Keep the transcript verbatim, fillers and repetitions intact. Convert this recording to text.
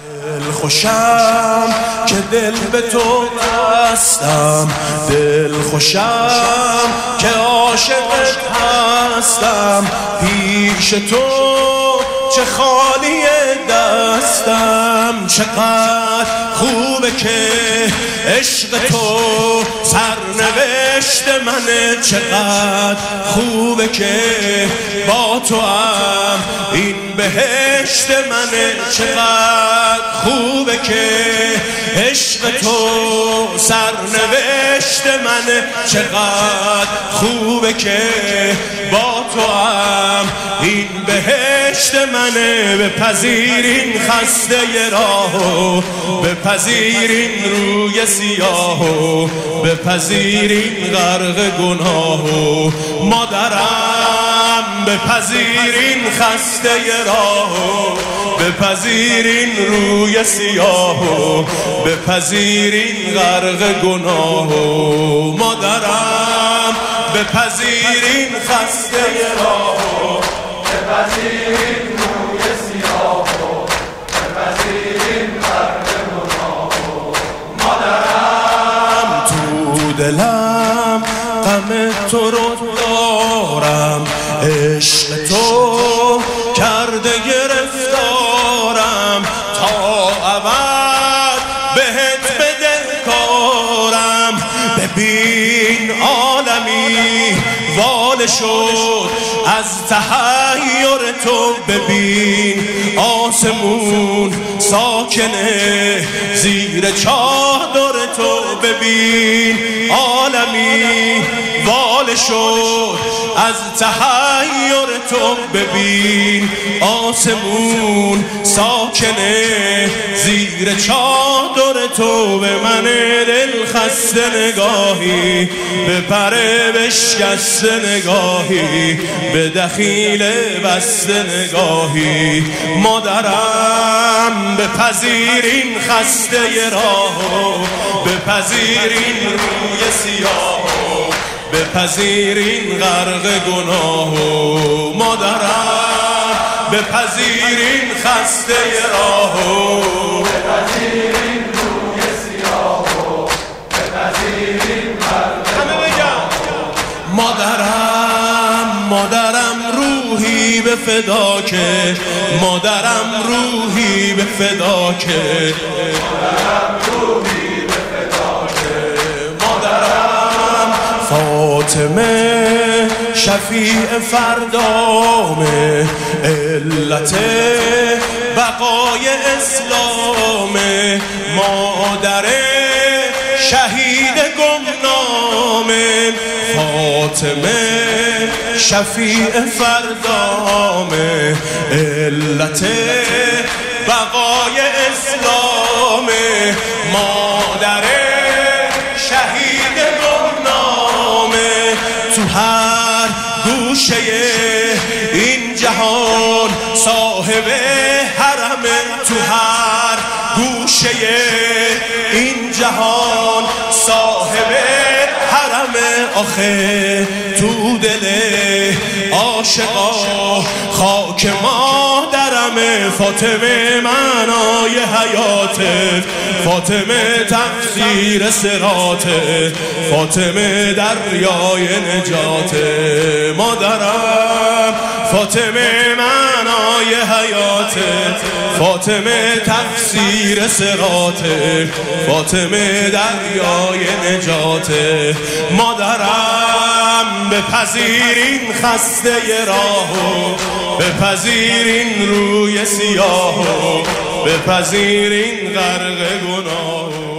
دل خوشم که دل به تو بستم، دل خوشم که عاشقت هستم، پیش تو چه خالی دستم. چقدر خوبه که عشق تو سرنوشت منه، چقدر خوبه که با تو هم این بهشت منه، چقدر خوبه که عشق تو سرنوشت منه، چقدر خوبه که با تو هم این بهشت منه. بپذیرین خسته راهو، بپذیرین روی سیاهو، بپذیرین غرق گناهو. مادرم بپذیرین خسته راهو، بپذیرین روی سیاهو، بپذیرین غرق گناهو. مادرم بپذیرین خسته راهو، بپذیرین روی سیاهو، بپذیرین غرق گناهو. مادرم تو دلم غم تو رو دارم، عشق تو کرده گرفتارم، تا ابد بهت بده کارم. ببین عالمی واله شد از تحیر تو، ببین آسمون ساکنه زیر چادر تو، ببین عالمی واله شد از تحیر تو، ببین آسمون ساکنه زیر چادر تو. به من دل خسته نگاهی، به پره بشکسته نگاهی، به دخیل بسته نگاهی. مادرم بپذیرین خسته راهو، بپذیرین روی سیاهو، بپذیرین غرق گناهو. مادرم بپذیرین خسته راهو، بپذیرین روی سیاهو، بپذیرین غرق گناهو. مادرم مادرم روحی به فدا که، مادرم روحی به فدا که، مادرم روحی به فدا که. مادرم فاطمه شفیع فردامه، علت بقای اسلامه. مادر شهید گمنامه، فاطمه شفیع فردامه، علت بقای اسلامه. مادر شهید گمنامه، تو هر گوشه این جهان صاحب حرمه، تو هر گوشه این جهان صاحب حرمه. آخه تو دل عاشقا خاک مادرمه. فاطمه معنای حیاته، فاطمه تفسیر صراطه، فاطمه دریای نجاته. مادرم فاطمه معنای حیاته، فاطمه تفسیر صراطه، فاطمه دریای نجاته. مادرم بپذیرین خسته راهو، بپذیرین روی سیاهو، بپذیرین غرق گناهو.